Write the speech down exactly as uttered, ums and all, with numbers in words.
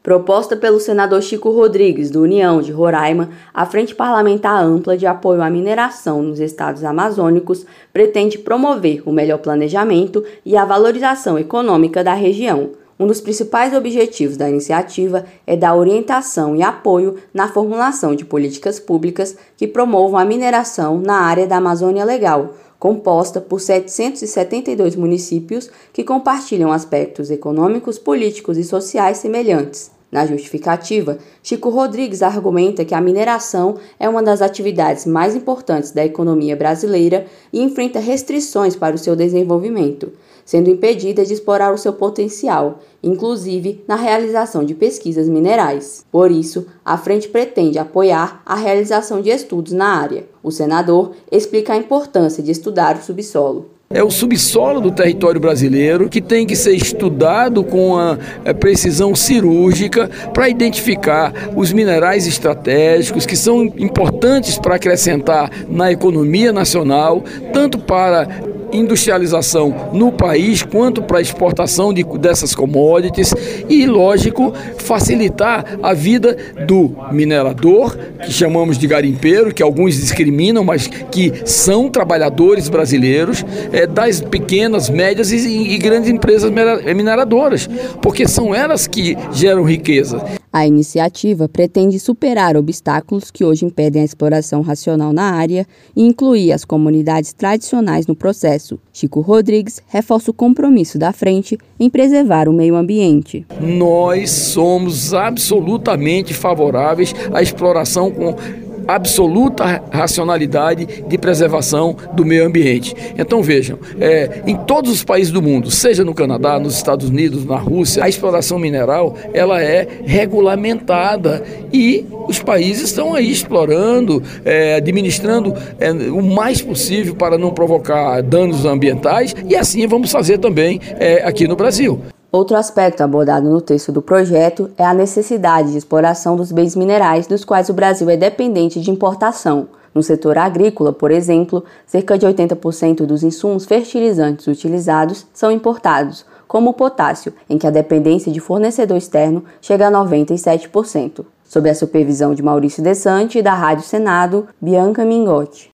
Proposta pelo senador Chico Rodrigues, do União de Roraima, a Frente Parlamentar Ampla de Apoio à Mineração nos Estados Amazônicos pretende promover o melhor planejamento e a valorização econômica da região. Um dos principais objetivos da iniciativa é dar orientação e apoio na formulação de políticas públicas que promovam a mineração na área da Amazônia Legal, composta por setecentos e setenta e dois municípios que compartilham aspectos econômicos, políticos e sociais semelhantes. Na justificativa, Chico Rodrigues argumenta que a mineração é uma das atividades mais importantes da economia brasileira e enfrenta restrições para o seu desenvolvimento, sendo impedida de explorar o seu potencial, inclusive na realização de pesquisas minerais. Por isso, a frente pretende apoiar a realização de estudos na área. O senador explica a importância de estudar o subsolo. É o subsolo do território brasileiro que tem que ser estudado com a precisão cirúrgica para identificar os minerais estratégicos que são importantes para acrescentar na economia nacional, tanto para industrialização no país quanto para a exportação de, dessas commodities e, lógico, facilitar a vida do minerador, que chamamos de garimpeiro, que alguns discriminam, mas que são trabalhadores brasileiros, é, das pequenas, médias e, e grandes empresas mineradoras, porque são elas que geram riqueza. A iniciativa pretende superar obstáculos que hoje impedem a exploração racional na área e incluir as comunidades tradicionais no processo. Chico Rodrigues reforça o compromisso da frente em preservar o meio ambiente. Nós somos absolutamente favoráveis à exploração com absoluta racionalidade de preservação do meio ambiente. Então vejam, é, em todos os países do mundo, seja no Canadá, nos Estados Unidos, na Rússia, a exploração mineral ela é regulamentada e os países estão aí explorando, é, administrando é, o mais possível para não provocar danos ambientais e assim vamos fazer também é, aqui no Brasil. Outro aspecto abordado no texto do projeto é a necessidade de exploração dos bens minerais dos quais o Brasil é dependente de importação. No setor agrícola, por exemplo, cerca de oitenta por cento dos insumos fertilizantes utilizados são importados, como o potássio, em que a dependência de fornecedor externo chega a noventa e sete por cento. Sob a supervisão de Maurício Desante e da Rádio Senado, Bianca Mingotti.